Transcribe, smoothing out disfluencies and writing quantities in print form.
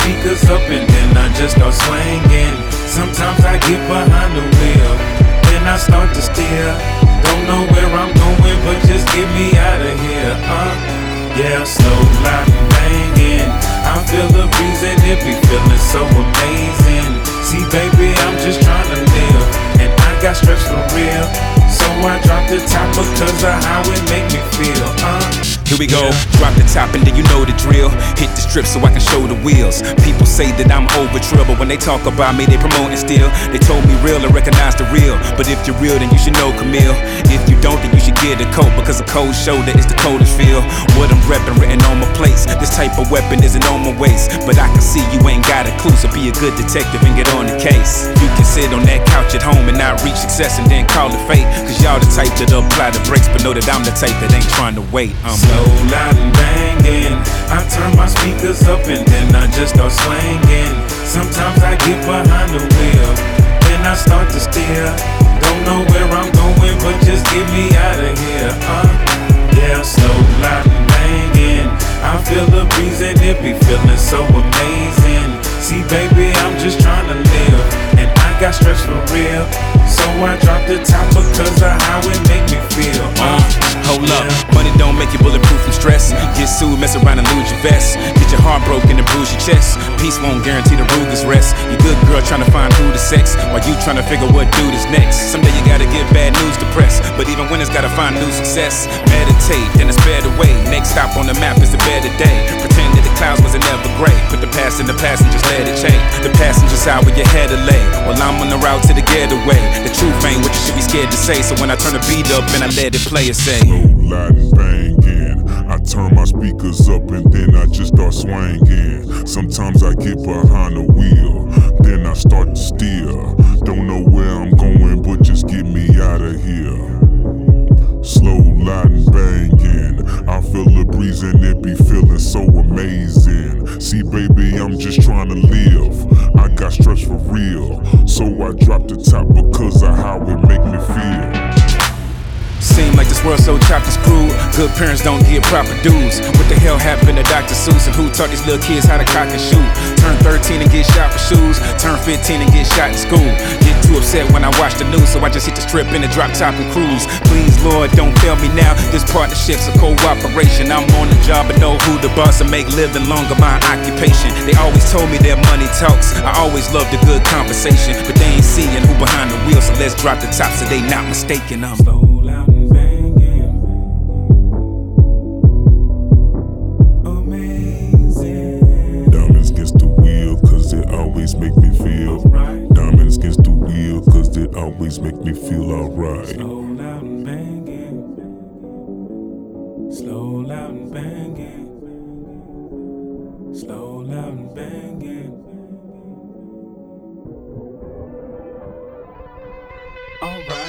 speakers up and then I just start swinging. Sometimes I get behind the wheel, then I start to steer. Don't know where I'm going, but just get me out of here. Yeah, slow, loud and banging. I feel the breeze and it be feeling so amazing. See, baby, I'm just trying to live, and I got stress for real. So I drop the top because of how it make me feel. Here we go, drop the top and then you know the drill. Hit the strip so I can show the wheels. People say that I'm over trill, but when they talk about me, they promoting still. They told me real and recognize the real, but if you're real, then you should know Camille. If you don't, then you should get a coat, because a cold shoulder is the coldest feel. What I'm reppin' written on my place. This type of weapon isn't on my waist, but I can see you ain't got a clue, so be a good detective and get on the case. You can sit on that couch at home and not reach success and then call it fate, cause y'all the type that apply the brakes, but know that I'm the type that ain't trying to wait. Slow, loud and banging. I turn my speakers up and then I just start swinging. Sometimes I get behind the wheel, then I start to steer. Don't know where I'm going, but just get me out of here. Yeah, slow, loud and banging. I feel the breeze and it be feeling so amazing. See, baby, I'm just trying to live, and I got stress for real. So I drop the top because of how it make me feel. Hold up, money don't make you bulletproof from stress. Get sued, mess around and lose your vest. Get your heart broken and bruise your chest. Peace won't guarantee the Ruger's rest. You good girl trying to find who to sex, while you trying to figure what dude is next. Someday you gotta give bad news to press, but even winners gotta find new success. Meditate, then it's better way. Next stop on the map is a better day. Pretend that the clouds wasn't ever gray. Put the past in the past and just let it change. The passenger's out where your head to lay, while I'm on the route to the getaway. The truth ain't what you should be scared to say, so when I turn the beat up and I let it play, it say loud and banging. I turn my speakers up and then I just start swinging. Sometimes I get behind the wheel, then I start to steer. Don't know where I'm going, but just get me out of here. Slow, loud and banging. I feel the breeze and it be feeling so amazing. See, baby, I'm just trying to live. I got stress for real, so I drop the top because of how it make me feel. Seem like this world so chopped and screwed. Good parents don't get proper dues. What the hell happened to Dr. Seuss, and who taught these little kids how to cock and shoot? Turn 13 and get shot for shoes. Turn 15 and get shot in school. Get too upset when I watch the news, so I just hit the strip in the drop top and cruise. Please, Lord, don't fail me now. This partnership's a cooperation. I'm on the job and know who the boss, and make living longer my occupation. They always told me that money talks. I always loved a good conversation, but they ain't seeing who behind the wheel, so let's drop the top so they not mistaken. I'm slow, loud and banging. Amazing. Diamonds against the wheel, cause it always make me feel. Diamonds against the wheel, cause it always make me feel alright. Slow, loud and banging. Slow, loud and banging. Slow, loud and banging. Alright.